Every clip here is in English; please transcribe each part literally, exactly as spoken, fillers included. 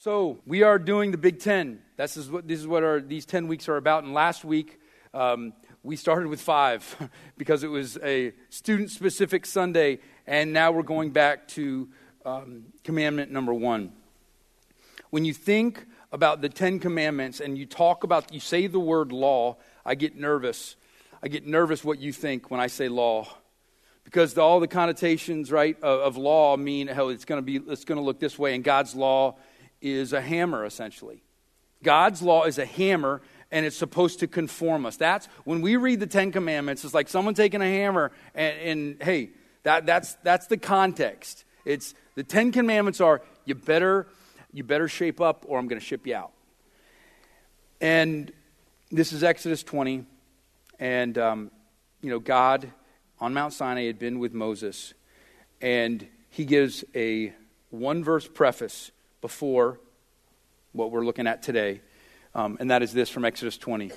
So we are doing the Big Ten. This is what this is what our these ten weeks are about. And last week um, we started with five because it was a student-specific Sunday, and now we're going back to um, commandment number one. When you think about the Ten Commandments and you talk about, you say the word law, I get nervous. I get nervous what you think when I say law. Because the, all the connotations, right, of, of law mean how it's going to be, it's going to look this way, and God's law is a hammer, essentially. God's law is a hammer, and it's supposed to conform us. That's when we read the Ten Commandments. It's like someone taking a hammer, and, and hey, that that's that's the context. It's the Ten Commandments are you better you better shape up, or I'm going to ship you out. And this is Exodus twenty, and um, you know God on Mount Sinai had been with Moses, and he gives a one verse preface before what we're looking at today, um, and that is this from Exodus twenty.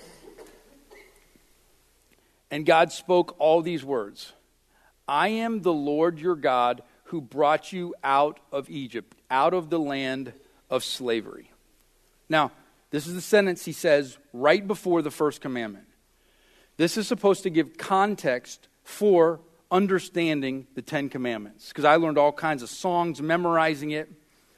And God spoke all these words. I am the Lord your God who brought you out of Egypt, out of the land of slavery. Now, this is the sentence he says right before the first commandment. This is supposed to give context for understanding the Ten Commandments, because I learned all kinds of songs memorizing it.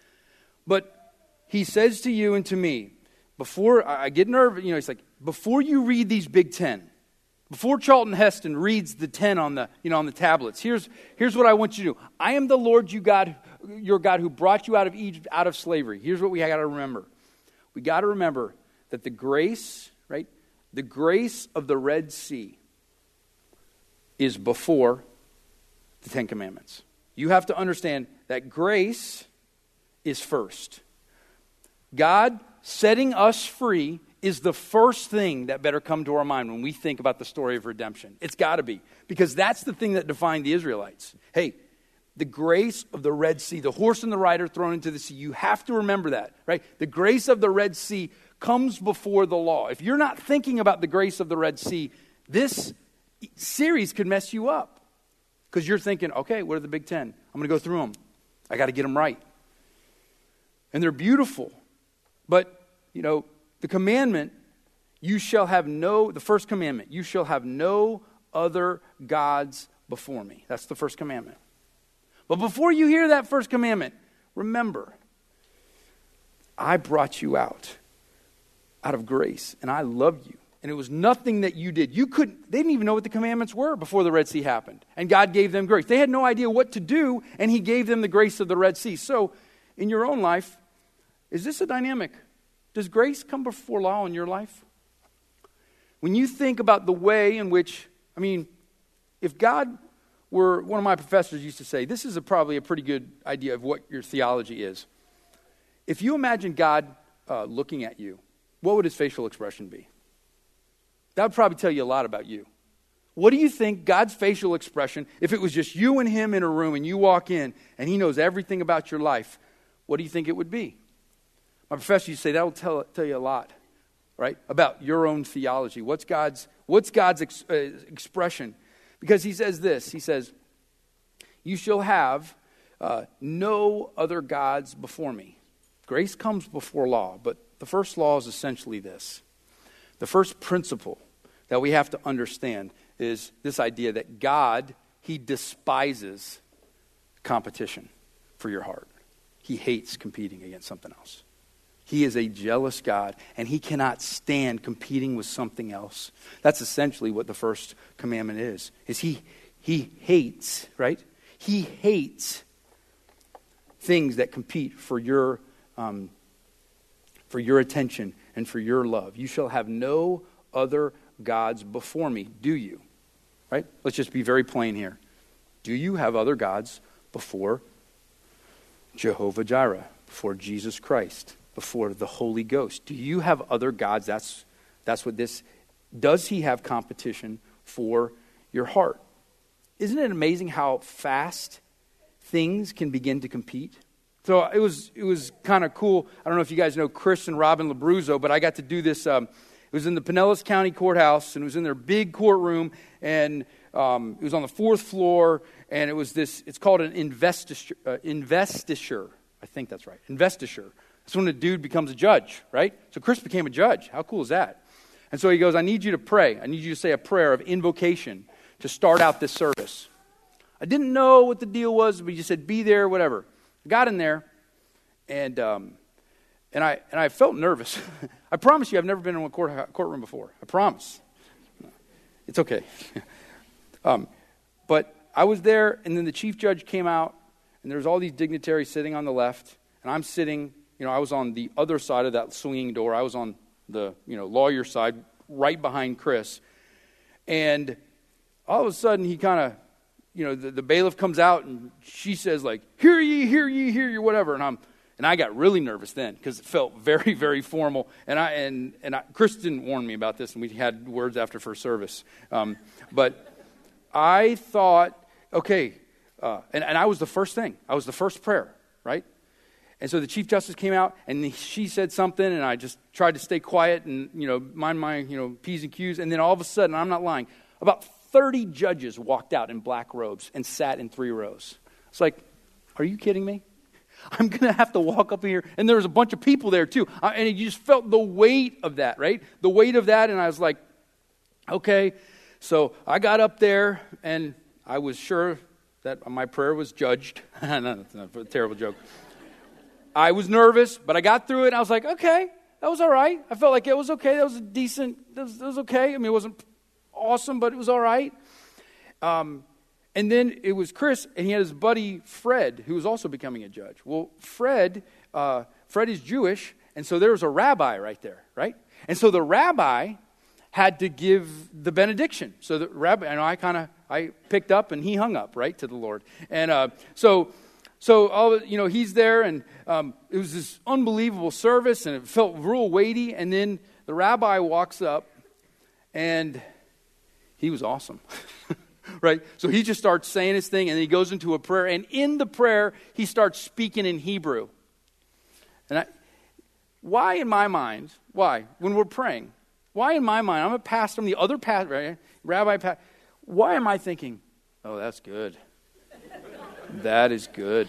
But he says to you and to me, before I get nervous, you know, he's like, before you read these Big Ten, before Charlton Heston reads the ten on the, you know, on the tablets, here's here's what I want you to do. I am the Lord you God, your God who brought you out of Egypt, out of slavery. Here's what we got to remember. We got to remember that the grace, right, the grace of the Red Sea is before the Ten Commandments. You have to understand that grace is first. God setting us free is the first thing that better come to our mind when we think about the story of redemption. It's got to be, because that's the thing that defined the Israelites. Hey, the grace of the Red Sea, the horse and the rider thrown into the sea, you have to remember that, right? The grace of the Red Sea comes before the law. If you're not thinking about the grace of the Red Sea, this series could mess you up, because you're thinking, okay, what are the Big Ten? I'm going to go through them. I got to get them right. And they're beautiful. But, you know, the commandment, you shall have no, the first commandment, you shall have no other gods before me. That's the first commandment. But before you hear that first commandment, remember, I brought you out, out of grace, and I love you. And it was nothing that you did. You couldn't, they didn't even know what the commandments were before the Red Sea happened. And God gave them grace. They had no idea what to do, and he gave them the grace of the Red Sea. So, in your own life, is this a dynamic? Does grace come before law in your life? When you think about the way in which, I mean, if God were, one of my professors used to say, this is a, probably a pretty good idea of what your theology is. If you imagine God uh, looking at you, what would his facial expression be? That would probably tell you a lot about you. What do you think God's facial expression, if it was just you and him in a room and you walk in and he knows everything about your life, what do you think it would be? My professor used to say that will tell, tell you a lot, right, about your own theology. What's God's, what's God's ex, uh, expression? Because he says this, he says, you shall have uh, no other gods before me. Grace comes before law, but the first law is essentially this. The first principle that we have to understand is this idea that God, he despises competition for your heart. He hates competing against something else. He is a jealous God, and he cannot stand competing with something else. That's essentially what the first commandment is. Is he he hates, right? He hates things that compete for your um, for your attention and for your love. You shall have no other gods before me, do you? Right? Let's just be very plain here. Do you have other gods before Jehovah Jireh, before Jesus Christ, before the Holy Ghost? Do you have other gods? That's that's what this, does he have competition for your heart? Isn't it amazing how fast things can begin to compete? So it was it was kind of cool. I don't know if you guys know Chris and Robin Labruzzo, but I got to do this. Um, it was in the Pinellas County Courthouse, and it was in their big courtroom, and um, it was on the fourth floor, and it was this, it's called an investiture, uh, investiture. I think that's right, investiture. That's when a dude becomes a judge, right? So Chris became a judge. How cool is that? And so he goes, I need you to pray. I need you to say a prayer of invocation to start out this service. I didn't know what the deal was, but he just said, be there, whatever. I got in there, and um, and I and I felt nervous. I promise you, I've never been in a court, courtroom before. I promise. It's okay. um, but I was there, and then the chief judge came out, and there's all these dignitaries sitting on the left, and I'm sitting, you know, I was on the other side of that swinging door. I was on the, you know, lawyer side, right behind Chris. And all of a sudden, he kind of, you know, the, the bailiff comes out, and she says, like, hear ye, hear ye, hear ye, whatever. And I'm, and I got really nervous then, because it felt very, very formal. And I and and I, Chris didn't warn me about this, and we had words after first service. Um, but I thought, okay, uh, and, and I was the first thing. I was the first prayer, right? And so the Chief Justice came out, and she said something, and I just tried to stay quiet and, you know, mind my, you know, P's and Q's. And then all of a sudden, I'm not lying, about thirty judges walked out in black robes and sat in three rows. It's like, are you kidding me? I'm going to have to walk up here. And there was a bunch of people there, too. Uh, and you just felt the weight of that, right? The weight of that, and I was like, okay. So I got up there, and I was sure that my prayer was judged. No, that's not a terrible joke. I was nervous, but I got through it, and I was like, okay, that was all right. I felt like it was okay. That was a decent, that was, that was okay. I mean, it wasn't awesome, but it was all right. Um, and then it was Chris, and he had his buddy Fred, who was also becoming a judge. Well, Fred, uh, Fred is Jewish, and so there was a rabbi right there, right? And so the rabbi had to give the benediction. So the rabbi, and I kind of, I picked up, and he hung up, right, to the Lord. And uh, so... So, all you know, he's there, and um, it was this unbelievable service, and it felt real weighty. And then the rabbi walks up, and he was awesome, right? So he just starts saying his thing, and then he goes into a prayer. And in the prayer, he starts speaking in Hebrew. And I, why in my mind, why, when we're praying, why in my mind, I'm a pastor, I'm the other pastor, right? Rabbi pastor, why am I thinking, oh, that's good. That is good.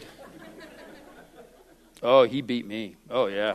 Oh, he beat me. Oh, yeah.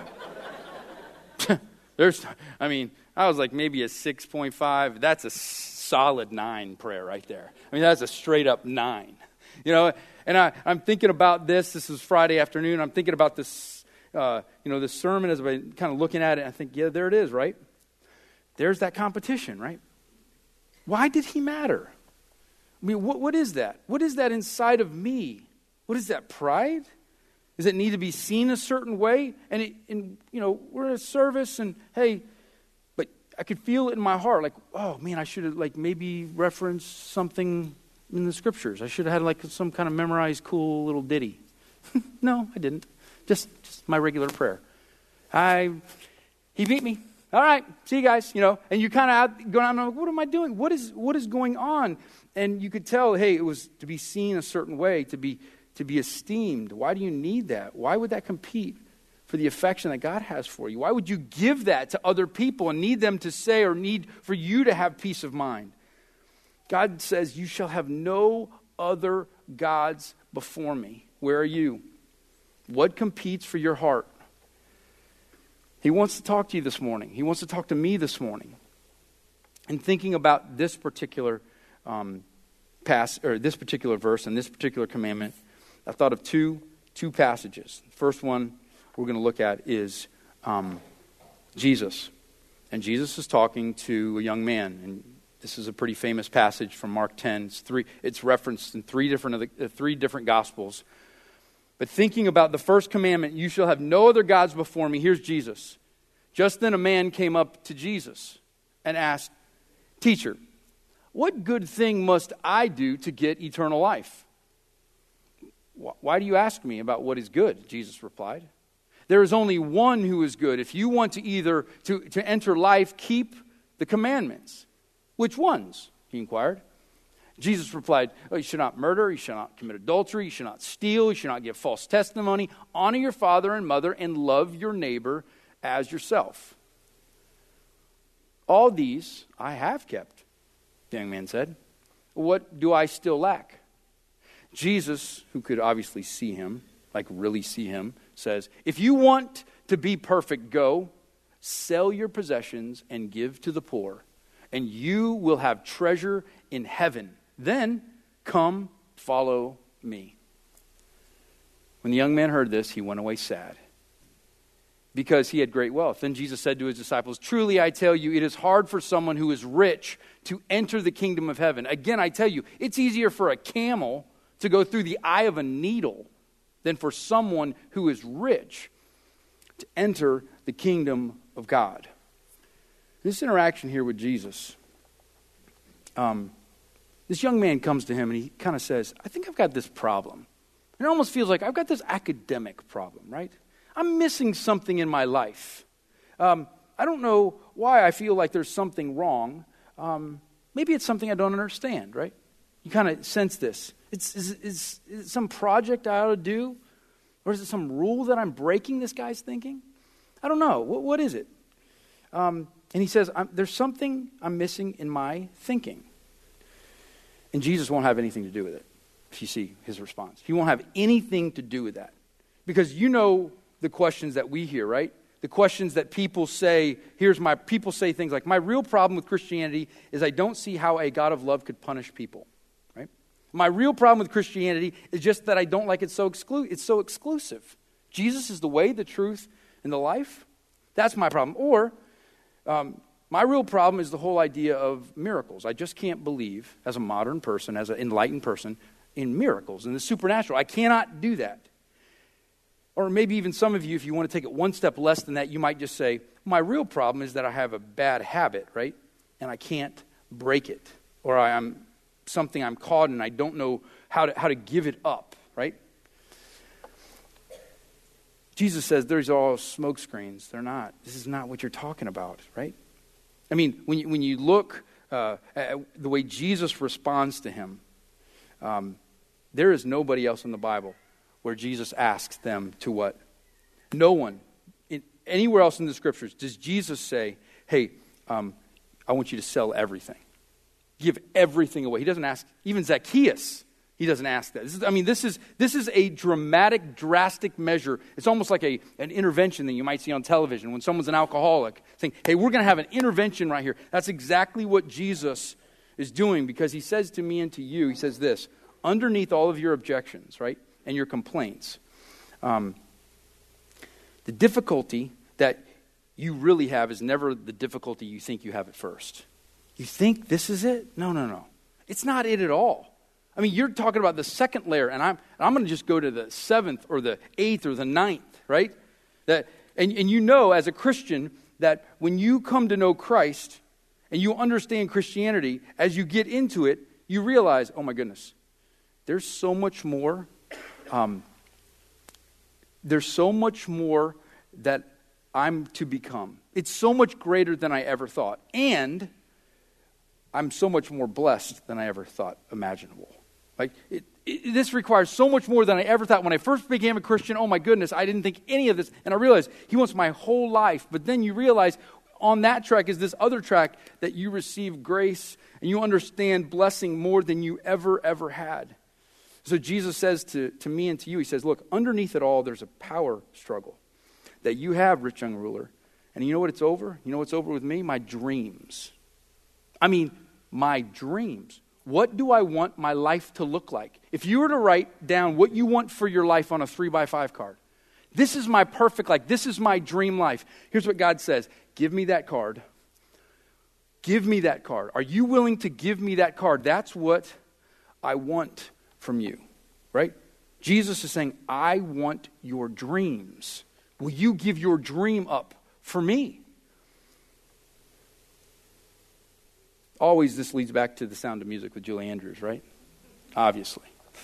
There's, I mean, I was like maybe a six point five. That's a solid nine prayer right there. I mean, that's a straight up nine. You know, and I, I'm thinking about this. This is Friday afternoon. I'm thinking about this, uh, you know, this sermon as I'm kind of looking at it. And I think, yeah, there it is, right? There's that competition, right? Why did he matter? I mean, what, what is that? What is that inside of me? What is that, pride? Does it need to be seen a certain way? And, it, and you know, we're at a service, and hey, but I could feel it in my heart, like, oh man, I should have like maybe referenced something in the scriptures. I should have had like some kind of memorized cool little ditty. No, I didn't. Just, just my regular prayer. I, he beat me. All right, see you guys. You know, and you kind of going on. What am I doing? What is what is going on? And you could tell, hey, it was to be seen a certain way, to be to be esteemed. Why do you need that? Why would that compete for the affection that God has for you? Why would you give that to other people and need them to say or need for you to have peace of mind? God says, you shall have no other gods before me. Where are you? What competes for your heart? He wants to talk to you this morning. He wants to talk to me this morning. And thinking about this particular um, pass or this particular verse and this particular commandment, I thought of two two passages. The first one we're going to look at is um, Jesus, and Jesus is talking to a young man, and this is a pretty famous passage from Mark ten. It's three. It's referenced in three different of the uh, three different Gospels. But thinking about the first commandment, you shall have no other gods before me. Here's Jesus. Just then a man came up to Jesus and asked, Teacher, what good thing must I do to get eternal life? Why do you ask me about what is good? Jesus replied. There is only one who is good. If you want to either to, to enter life, keep the commandments. Which ones? He inquired. Jesus replied, oh, you should not murder, you should not commit adultery, you should not steal, you should not give false testimony, honor your father and mother, and love your neighbor as yourself. All these I have kept, the young man said. What do I still lack? Jesus, who could obviously see him, like really see him, says, if you want to be perfect, go, sell your possessions and give to the poor, and you will have treasure in heaven. Then come, follow me." When the young man heard this, he went away sad, because he had great wealth. Then Jesus said to his disciples, "Truly I tell you, it is hard for someone who is rich to enter the kingdom of heaven. Again, I tell you, it's easier for a camel to go through the eye of a needle than for someone who is rich to enter the kingdom of God." This interaction here with Jesus, um, this young man comes to him and he kind of says, "I think I've got this problem." And it almost feels like I've got this academic problem, right? I'm missing something in my life. Um, I don't know why I feel like there's something wrong. Um, maybe it's something I don't understand, right? You kind of sense this. It's, is, is, is it some project I ought to do? Or is it some rule that I'm breaking, this guy's thinking? I don't know. What, what is it? Um, and he says, I'm, there's something I'm missing in my thinking. And Jesus won't have anything to do with it. If you see his response, he won't have anything to do with that. Because you know the questions that we hear, right? The questions that people say, here's my, people say things like, my real problem with Christianity is I don't see how a God of love could punish people, right? My real problem with Christianity is just that I don't like it so exclu- it's so exclusive. Jesus is the way, the truth, and the life. That's my problem. Or, um, my real problem is the whole idea of miracles. I just can't believe, as a modern person, as an enlightened person, in miracles, in the supernatural. I cannot do that. Or maybe even some of you, if you want to take it one step less than that, you might just say, my real problem is that I have a bad habit, right? And I can't break it. Or I, I'm something I'm caught in and I don't know how to, how to give it up, right? Jesus says, there's all smoke screens. They're not. This is not what you're talking about, right? I mean, when you, when you look uh, at the way Jesus responds to him, um, there is nobody else in the Bible where Jesus asks them to what? No one. In, anywhere else in the scriptures does Jesus say, hey, um, I want you to sell everything. Give everything away. He doesn't ask, even Zacchaeus, he doesn't ask that. This is, I mean, this is this is a dramatic, drastic measure. It's almost like a an intervention that you might see on television when someone's an alcoholic, saying, hey, we're going to have an intervention right here. That's exactly what Jesus is doing, because he says to me and to you, he says this, underneath all of your objections, right, and your complaints, um, the difficulty that you really have is never the difficulty you think you have at first. You think this is it? No, no, no. It's not it at all. I mean, you're talking about the second layer, and I'm I'm going to just go to the seventh or the eighth or the ninth, right? That and, and you know as a Christian that when you come to know Christ and you understand Christianity, as you get into it, you realize, oh my goodness, there's so much more. Um, there's so much more that I'm to become. It's so much greater than I ever thought. And I'm so much more blessed than I ever thought imaginable. Like, it, it, this requires so much more than I ever thought. When I first became a Christian, oh my goodness, I didn't think any of this. And I realized he wants my whole life. But then you realize on that track is this other track that you receive grace and you understand blessing more than you ever, ever had. So Jesus says to, to me and to you, he says, look, underneath it all, there's a power struggle that you have, rich young ruler. And you know what it's over? You know what's over with me? My dreams. I mean, my dreams. What do I want my life to look like? If you were to write down what you want for your life on a three by five card, this is my perfect life. This is my dream life. Here's what God says. Give me that card. Give me that card. Are you willing to give me that card? That's what I want from you, right? Jesus is saying, I want your dreams. Will you give your dream up for me? Always this leads back to The Sound of Music with Julie Andrews, right? Obviously.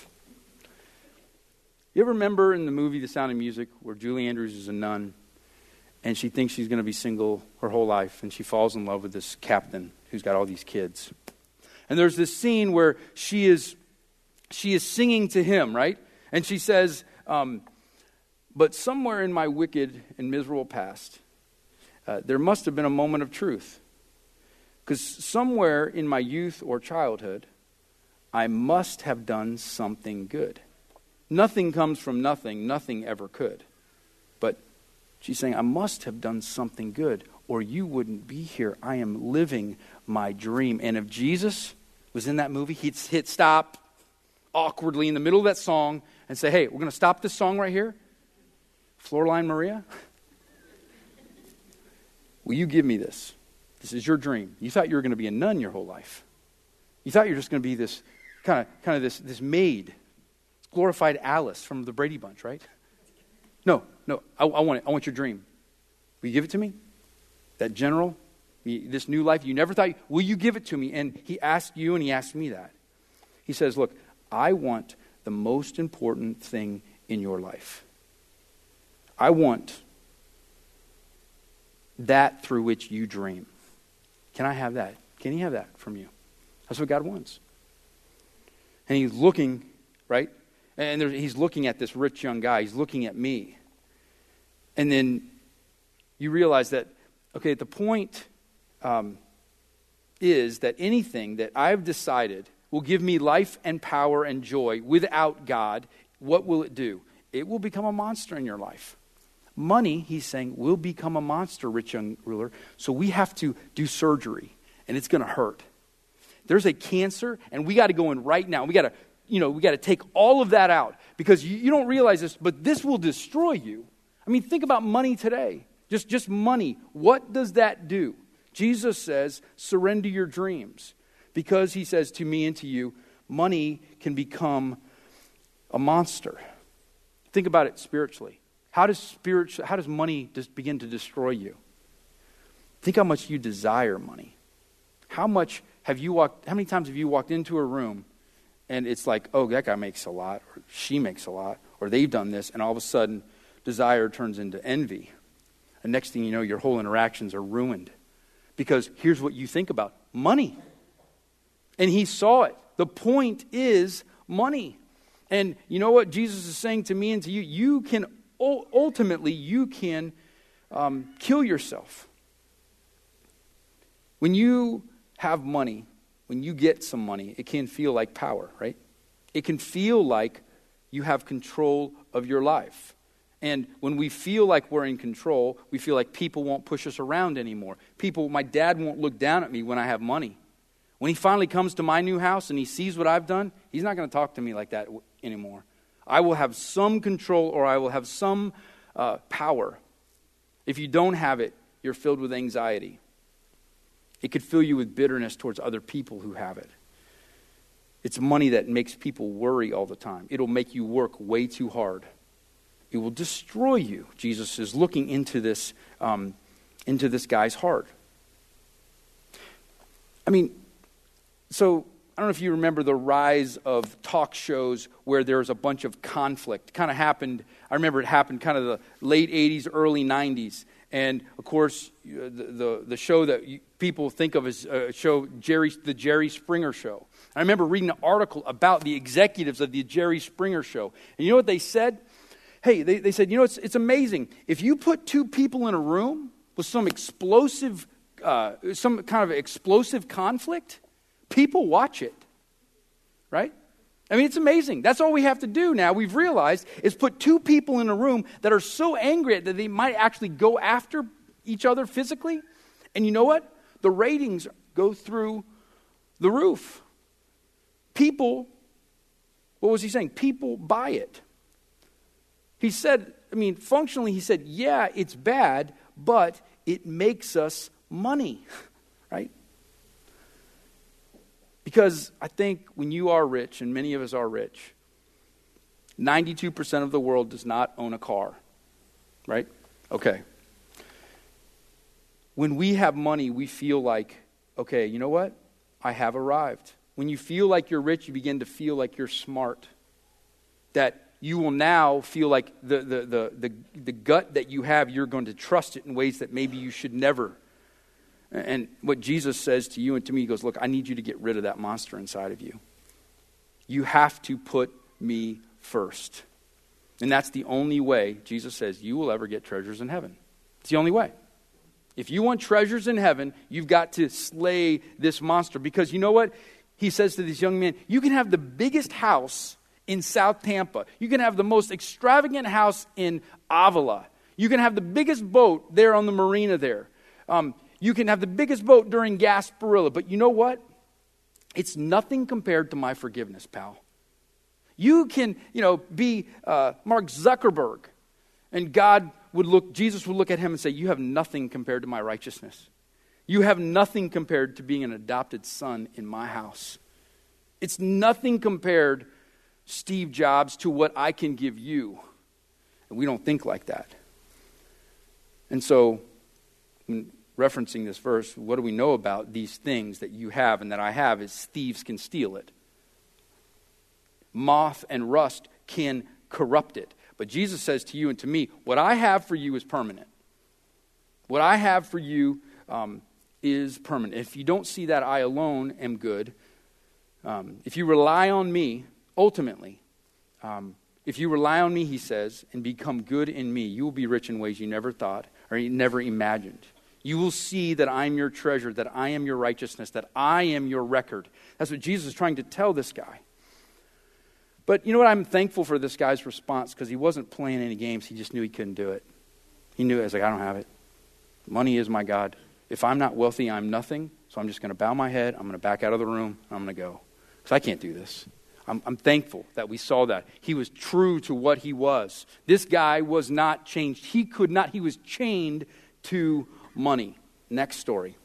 You ever remember in the movie The Sound of Music where Julie Andrews is a nun and she thinks she's going to be single her whole life and she falls in love with this captain who's got all these kids. And there's this scene where she is she is singing to him, right? And she says, um, but somewhere in my wicked and miserable past, uh, there must have been a moment of truth. Because somewhere in my youth or childhood, I must have done something good. Nothing comes from nothing. Nothing ever could. But She's saying, I must have done something good, or you wouldn't be here. I am living my dream. And if Jesus was in that movie, he'd hit stop awkwardly in the middle of that song and say, hey, we're going to stop this song right here. Floorline Maria, will you give me this? This is your dream. You thought you were going to be a nun your whole life. You thought you were just going to be this kind of kind of this, this maid, glorified Alice from the Brady Bunch, right? No, no, I, I want it. I want your dream. Will you give it to me? That general, this new life you never thought, you, will you give it to me? And he asked you and he asked me that. He says, look, I want the most important thing in your life. I want that through which you dream. Can I have that? Can he have that from you? That's what God wants. And he's looking, right? And there, he's looking at this rich young guy. He's looking at me. And then you realize that, okay, the point um, is that anything that I've decided will give me life and power and joy without God, what will it do? It will become a monster in your life. Money, he's saying, will become a monster, rich young ruler. So we have to do surgery, and it's going to hurt. There's a cancer, and we got to go in right now. We got to, you know, we got to take all of that out because you, you don't realize this, but this will destroy you. I mean, think about money today. Just, just money. What does that do? Jesus says, surrender your dreams. Because he says to me and to you, money can become a monster. Think about it spiritually. How does spiritual, how does money just begin to destroy you? Think how much you desire money. How much have you walked, how many times have you walked into a room and it's like, oh, that guy makes a lot, or she makes a lot, or they've done this, and all of a sudden desire turns into envy. And next thing you know, your whole interactions are ruined. Because here's what you think about, money. And he saw it. The point is money. And you know what Jesus is saying to me and to you? You can, ultimately, you can um, kill yourself. When you have money, when you get some money, it can feel like power, right? It can feel like you have control of your life. And when we feel like we're in control, we feel like people won't push us around anymore. People, my dad won't look down at me when I have money. When he finally comes to my new house and he sees what I've done, he's not going to talk to me like that anymore. I will have some control, or I will have some uh, power. If you don't have it, you're filled with anxiety. It could fill you with bitterness towards other people who have it. It's money that makes people worry all the time. It'll make you work way too hard. It will destroy you. Jesus is looking into this, um, into this guy's heart. I mean, so I don't know if you remember the rise of talk shows where there's a bunch of conflict. Kind of happened, I remember it happened kind of the late eighties, early nineties. And of course, the the, the show that you, people think of as a show, Jerry, the Jerry Springer Show. I remember reading an article about the executives of the Jerry Springer Show. And you know what they said? Hey, they, they said, you know, it's, it's amazing. If you put two people in a room with some explosive, uh, some kind of explosive conflict, people watch it, right? I mean, it's amazing. That's all we have to do now, we've realized, is put two people in a room that are so angry that they might actually go after each other physically. And you know what? The ratings go through the roof. People, what was he saying? People buy it. He said, I mean, functionally, he said, yeah, it's bad, but it makes us money, right? Because I think when you are rich, and many of us are rich, ninety-two percent of the world does not own a car, right? Okay. When we have money, we feel like, okay, you know what? I have arrived. When you feel like you're rich, you begin to feel like you're smart. That you will now feel like the, the, the, the, the gut that you have, you're going to trust it in ways that maybe you should never. And what Jesus says to you and to me, he goes, look, I need you to get rid of that monster inside of you. You have to put me first. And that's the only way, Jesus says, you will ever get treasures in heaven. It's the only way. If you want treasures in heaven, you've got to slay this monster. Because you know what? He says to this young man, you can have the biggest house in South Tampa. You can have the most extravagant house in Avila. You can have the biggest boat there on the marina there. Um, you can have the biggest boat during Gasparilla. But you know what? It's nothing compared to my forgiveness, pal. You can, you know, be uh, Mark Zuckerberg, and God would look, Jesus would look at him and say, you have nothing compared to my righteousness. You have nothing compared to being an adopted son in my house. It's nothing compared, Steve Jobs, to what I can give you. And we don't think like that. And so, when referencing this verse, what do we know about these things that you have and that I have is thieves can steal it. Moth and rust can corrupt it. But Jesus says to you and to me, what I have for you is permanent. What I have for you um, is permanent. If you don't see that I alone am good, um, if you rely on me, ultimately, um, if you rely on me, he says, and become good in me, you will be rich in ways you never thought or you never imagined. You will see that I'm your treasure, that I am your righteousness, that I am your record. That's what Jesus is trying to tell this guy. But you know what? I'm thankful for this guy's response because he wasn't playing any games. He just knew he couldn't do it. He knew it. I was like, I don't have it. Money is my God. If I'm not wealthy, I'm nothing. So I'm just going to bow my head. I'm going to back out of the room. I'm going to go because I can't do this. I'm, I'm thankful that we saw that. He was true to what he was. This guy was not changed. He could not. He was chained to money. Next story.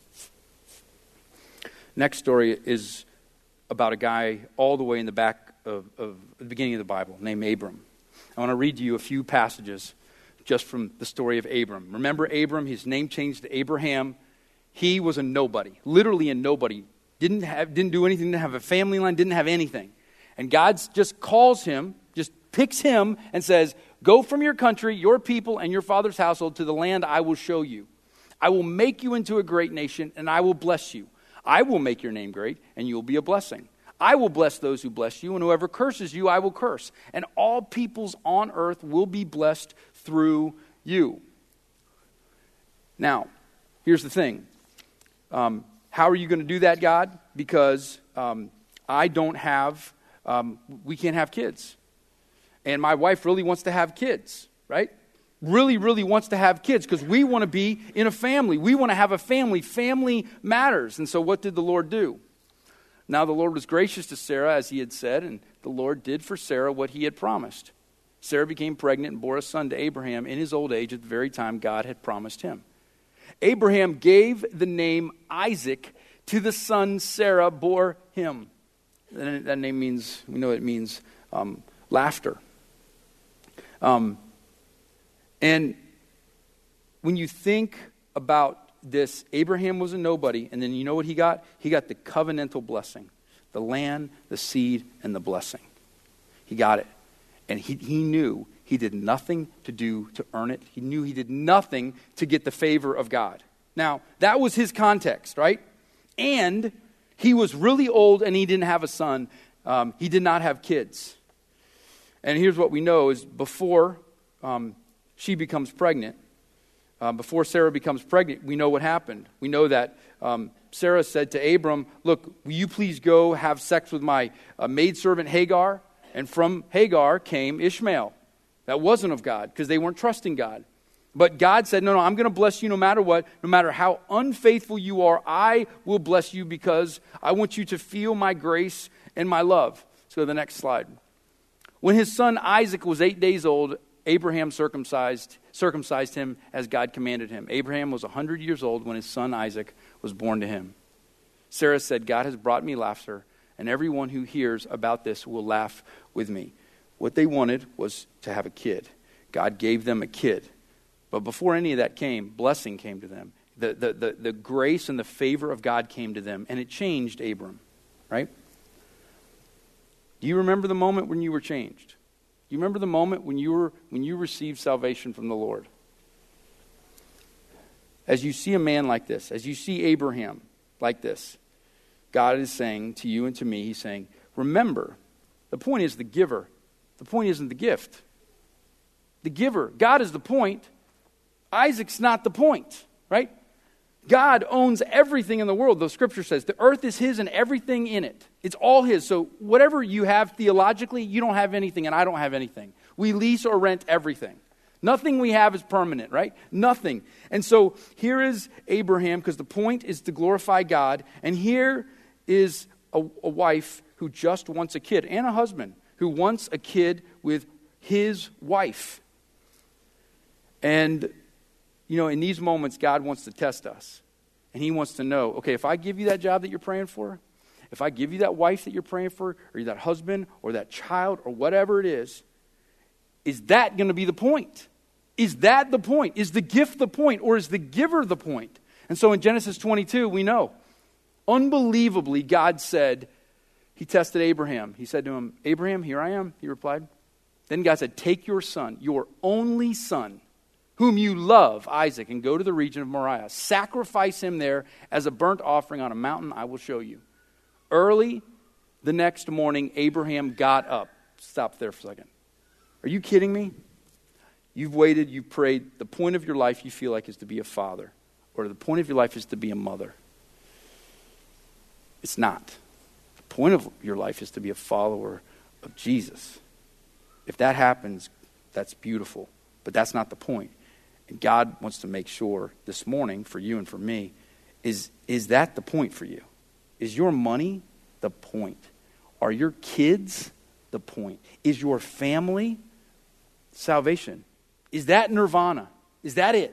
Next story is about a guy all the way in the back Of, of the beginning of the Bible, named Abram. I want to read to you a few passages just from the story of Abram. Remember Abram, his name changed to Abraham. He was a nobody, literally a nobody. Didn't have, didn't do anything, didn't have a family line, didn't have anything. And God just calls him, just picks him and says, go from your country, your people, and your father's household to the land I will show you. I will make you into a great nation, and I will bless you. I will make your name great, and you will be a blessing. I will bless those who bless you, and whoever curses you, I will curse. And all peoples on earth will be blessed through you. Now, here's the thing. Um, how are you going to do that, God? Because um, I don't have, um, we can't have kids. And my wife really wants to have kids, right? Really, really wants to have kids because we want to be in a family. We want to have a family. Family matters. And so what did the Lord do? Now the Lord was gracious to Sarah, as he had said, and the Lord did for Sarah what he had promised. Sarah became pregnant and bore a son to Abraham in his old age at the very time God had promised him. Abraham gave the name Isaac to the son Sarah bore him. And that name means, we know it means um, laughter. Um, and when you think about this, Abraham was a nobody, and then you know what he got? He got the covenantal blessing. The land, the seed, and the blessing. He got it. And he, he knew he did nothing to do to earn it. He knew he did nothing to get the favor of God. Now, that was his context, right? And he was really old and he didn't have a son. Um, he did not have kids. And here's what we know is before um, she becomes pregnant, Uh, before Sarah becomes pregnant, we know what happened. We know that um, Sarah said to Abram, look, will you please go have sex with my uh, maidservant Hagar? And from Hagar came Ishmael. That wasn't of God because they weren't trusting God. But God said, no, no, I'm going to bless you no matter what. No matter how unfaithful you are, I will bless you because I want you to feel my grace and my love. Let's go to the next slide. When his son Isaac was eight days old, Abraham circumcised circumcised him as God commanded him. Abraham was one hundred years old when his son Isaac was born to him. Sarah said, God has brought me laughter, and everyone who hears about this will laugh with me. What they wanted was to have a kid. God gave them a kid. But before any of that came, blessing came to them. The, the, the, the grace and the favor of God came to them, and it changed Abram, right? Do you remember the moment when you were changed? You remember the moment when you were when you received salvation from the Lord? As you see a man like this, as you see Abraham like this, God is saying to you and to me, he's saying, remember, the point is the giver. The point isn't the gift. The giver. God is the point. Isaac's not the point, right? God owns everything in the world. The scripture says the earth is his and everything in it. It's all his. So whatever you have theologically, you don't have anything and I don't have anything. We lease or rent everything. Nothing we have is permanent, right? Nothing. And so here is Abraham, because the point is to glorify God. And here is a, a wife who just wants a kid, and a husband who wants a kid with his wife. And, you know, in these moments, God wants to test us. And he wants to know, okay, if I give you that job that you're praying for, if I give you that wife that you're praying for, or that husband, or that child, or whatever it is, is that going to be the point? Is that the point? Is the gift the point? Or is the giver the point? And so in Genesis twenty-two, we know, unbelievably, God said, he tested Abraham. He said to him, Abraham, here I am, he replied. Then God said, take your son, your only son, whom you love, Isaac, and go to the region of Moriah. Sacrifice him there as a burnt offering on a mountain I will show you. Early the next morning, Abraham got up. Stop there for a second. Are you kidding me? You've waited, you've prayed. The point of your life you feel like is to be a father. Or the point of your life is to be a mother. It's not. The point of your life is to be a follower of Jesus. If that happens, that's beautiful. But that's not the point. And God wants to make sure this morning, for you and for me, is, is that the point for you? Is your money the point? Are your kids the point? Is your family salvation? Is that nirvana? Is that it?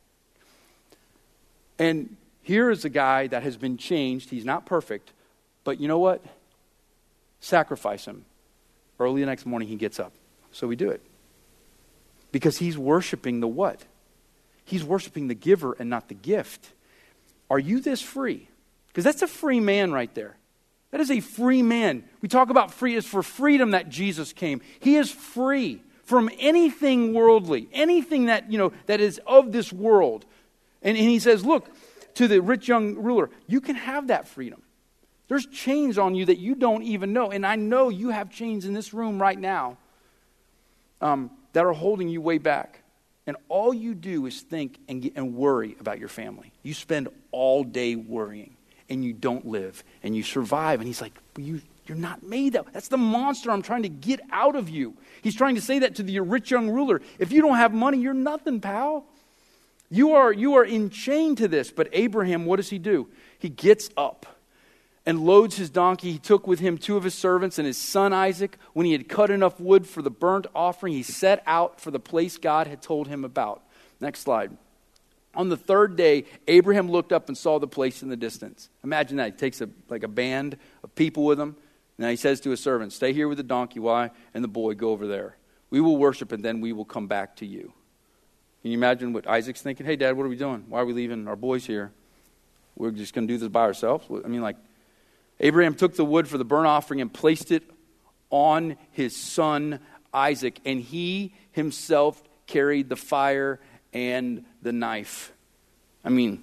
And here is a guy that has been changed. He's not perfect, but you know what? Sacrifice him. Early the next morning he gets up. So we do it. Because he's worshiping the what? He's worshiping the giver and not the gift. Are you this free? Because that's a free man right there. That is a free man. We talk about free. It's for freedom that Jesus came. He is free from anything worldly, anything that, you know, that is of this world. And, and he says, look, to the rich young ruler, you can have that freedom. There's chains on you that you don't even know. And I know you have chains in this room right now um, that are holding you way back. And all you do is think and, get, and worry about your family. You spend all day worrying. And you don't live, and you survive. And he's like, well, you, you're not made that. That's the monster I'm trying to get out of you. He's trying to say that to the rich young ruler. If you don't have money, you're nothing, pal. You are, you are enchained to this. But Abraham, what does he do? He gets up and loads his donkey. He took with him two of his servants and his son Isaac. When he had cut enough wood for the burnt offering, he set out for the place God had told him about. Next slide. On the third day, Abraham looked up and saw the place in the distance. Imagine that. He takes a, like a band of people with him. Now he says to his servant, stay here with the donkey while I and the boy go over there. We will worship and then we will come back to you. Can you imagine what Isaac's thinking? Hey, Dad, what are we doing? Why are we leaving our boys here? We're just going to do this by ourselves? I mean, like, Abraham took the wood for the burnt offering and placed it on his son Isaac. And he himself carried the fire and the knife. I mean,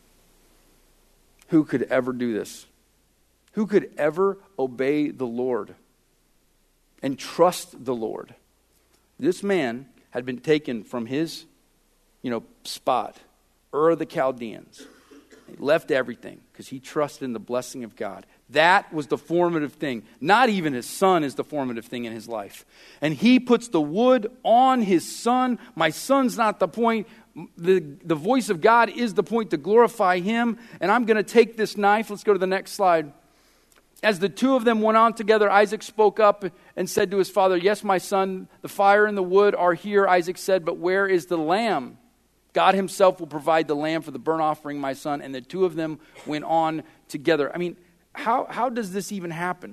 who could ever do this? Who could ever obey the Lord and trust the Lord? This man had been taken from his, you know, spot, Ur of the Chaldeans. He left everything because he trusted in the blessing of God. That was the formative thing. Not even his son is the formative thing in his life. And he puts the wood on his son. My son's not the point. The, the voice of God is the point to glorify him. And I'm going to take this knife. Let's go to the next slide. As the two of them went on together, Isaac spoke up and said to his father, yes, my son, the fire and the wood are here. Isaac said, but where is the lamb? God himself will provide the lamb for the burnt offering, my son. And the two of them went on together. I mean, how, how does this even happen?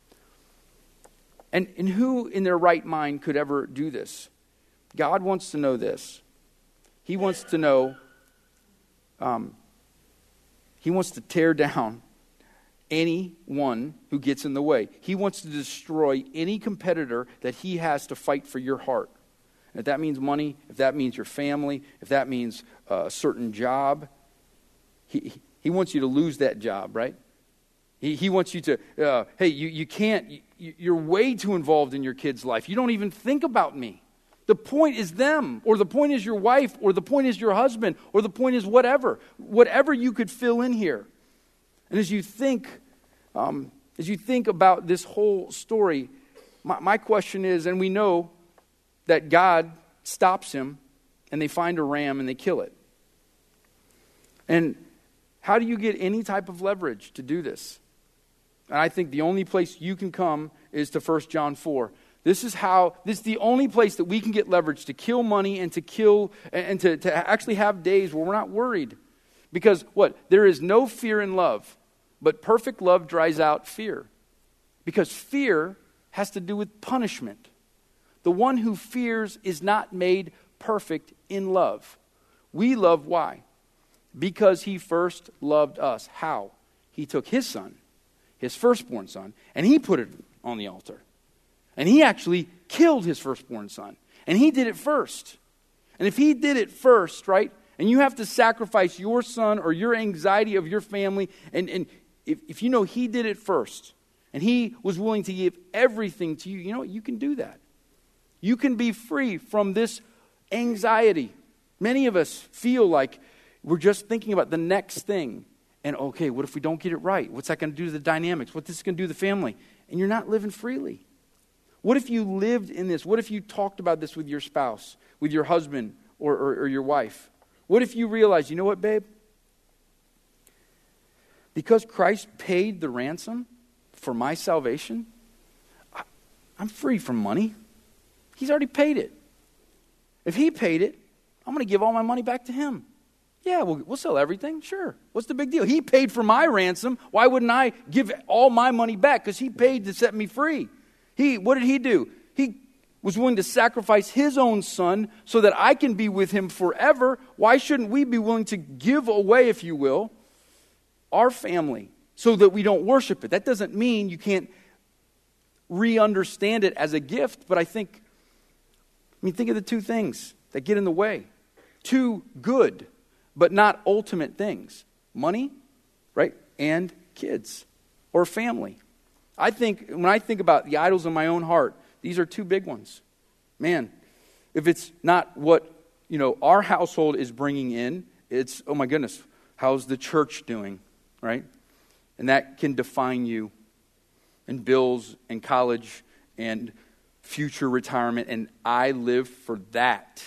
And, and who in their right mind could ever do this? God wants to know this. He wants to know, um, he wants to tear down anyone who gets in the way. He wants to destroy any competitor that he has to fight for your heart. And if that means money, if that means your family, if that means uh, a certain job, he, he wants you to lose that job, right? He, he wants you to, uh, hey, you, you can't, you, you're way too involved in your kid's life. You don't even think about me. The point is them, or the point is your wife, or the point is your husband, or the point is whatever. Whatever you could fill in here. And as you think, um, as you think about this whole story, my, my question is, and we know that God stops him, and they find a ram and they kill it. And how do you get any type of leverage to do this? And I think the only place you can come is to First John four. This is how, this is the only place that we can get leverage to kill money and to kill, and to, to actually have days where we're not worried. Because what? There is no fear in love, but perfect love dries out fear. Because fear has to do with punishment. The one who fears is not made perfect in love. We love why? Because he first loved us. How? He took his son, his firstborn son, and he put it on the altar. And he actually killed his firstborn son. And he did it first. And if he did it first, right, and you have to sacrifice your son or your anxiety of your family, and, and if, if you know he did it first, and he was willing to give everything to you, you know what, you can do that. You can be free from this anxiety. Many of us feel like we're just thinking about the next thing. And okay, what if we don't get it right? What's that going to do to the dynamics? What's this going to do to the family? And you're not living freely. What if you lived in this? What if you talked about this with your spouse, with your husband or, or, or your wife? What if you realized, you know what, babe? Because Christ paid the ransom for my salvation, I, I'm free from money. He's already paid it. If he paid it, I'm going to give all my money back to him. Yeah, we'll, we'll sell everything. Sure. What's the big deal? He paid for my ransom. Why wouldn't I give all my money back? Because he paid to set me free. He, what did he do? He was willing to sacrifice his own son so that I can be with him forever. Why shouldn't we be willing to give away, if you will, our family so that we don't worship it? That doesn't mean you can't re-understand it as a gift, but I think, I mean, think of the two things that get in the way. Two good, but not ultimate things. Money, right, and kids or family. I think, when I think about the idols in my own heart, these are two big ones. Man, if it's not what, you know, our household is bringing in, it's, oh my goodness, how's the church doing, right? And that can define you, and bills and college and future retirement, and I live for that.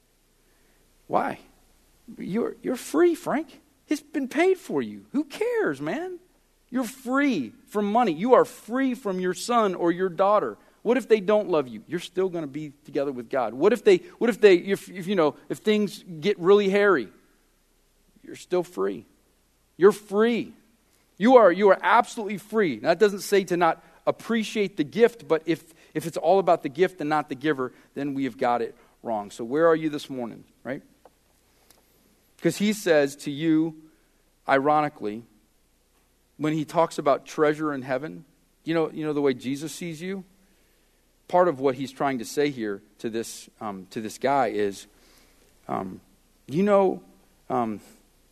Why? You're, you're free, Frank. It's been paid for you. Who cares, man? You're free from money. You are free from your son or your daughter. What if they don't love you? You're still going to be together with God. What if they, what if they, if, if you know, if things get really hairy? You're still free. You're free. You are, you are absolutely free. Now, that doesn't say to not appreciate the gift, but if, if it's all about the gift and not the giver, then we have got it wrong. So where are you this morning, right? Because he says to you, ironically, when he talks about treasure in heaven, you know, you know the way Jesus sees you? Part of what he's trying to say here to this um, to this guy is, um, you know, um,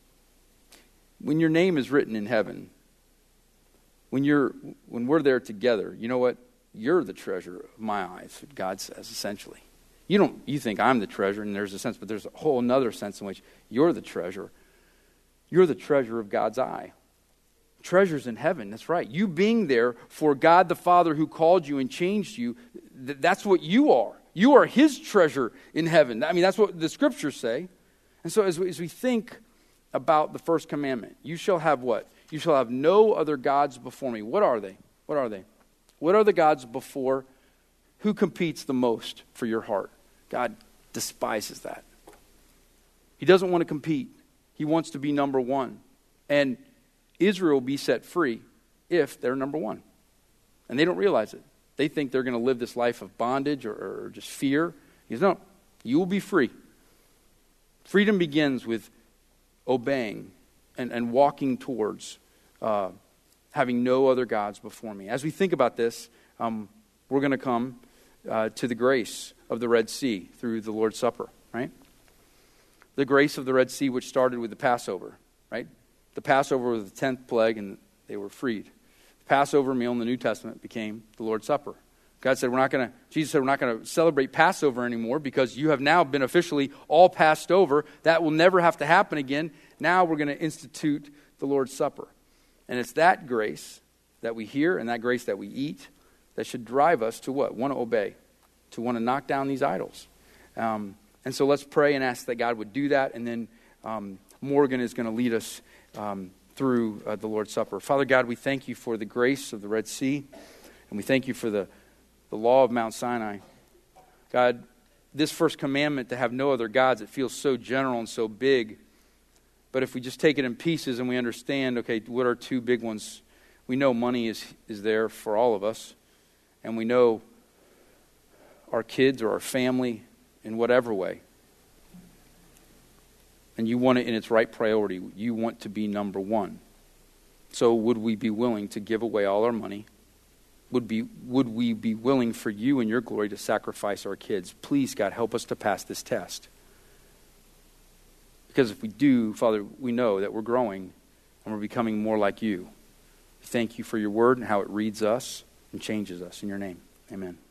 when your name is written in heaven, when you're when we're there together, you know what? You're the treasure of my eyes, God says, essentially. You don't you think I'm the treasure, and there's a sense, but there's a whole another sense in which you're the treasure. You're the treasure of God's eye. Treasures in heaven, that's right. You being there for God the Father who called you and changed you, th- that's what you are. You are his treasure in heaven. I mean, that's what the scriptures say. And so as we, as we think about the first commandment, you shall have what? You shall have no other gods before me. What are they? What are they? What are the gods before? Who competes the most for your heart? God despises that. He doesn't want to compete. He wants to be number one. And Israel will be set free if they're number one. And they don't realize it. They think they're going to live this life of bondage or, or just fear. He says, no, you will be free. Freedom begins with obeying and, and walking towards uh, having no other gods before me. As we think about this, um, we're going to come uh, to the grace of the Red Sea through the Lord's Supper, right? The grace of the Red Sea, which started with the Passover, right? The Passover was the tenth plague, and they were freed. The Passover meal in the New Testament became the Lord's Supper. God said, we're not going to, Jesus said, we're not going to celebrate Passover anymore because you have now been officially all passed over. That will never have to happen again. Now we're going to institute the Lord's Supper. And it's that grace that we hear and that grace that we eat that should drive us to what? Want to obey, to want to knock down these idols. Um, and so let's pray and ask that God would do that. And then um, Morgan is going to lead us um, through uh, the Lord's Supper. Father God, we thank you for the grace of the Red Sea. And we thank you for the, the law of Mount Sinai. God, this first commandment to have no other gods, it feels so general and so big. But if we just take it in pieces and we understand, okay, what are two big ones? We know money is, is there for all of us. And we know our kids or our family in whatever way. And you want it in its right priority. You want to be number one. So would we be willing to give away all our money? Would be would we be willing for you and your glory to sacrifice our kids? Please, God, help us to pass this test. Because if we do, Father, we know that we're growing and we're becoming more like you. Thank you for your word and how it reads us and changes us. In your name, amen.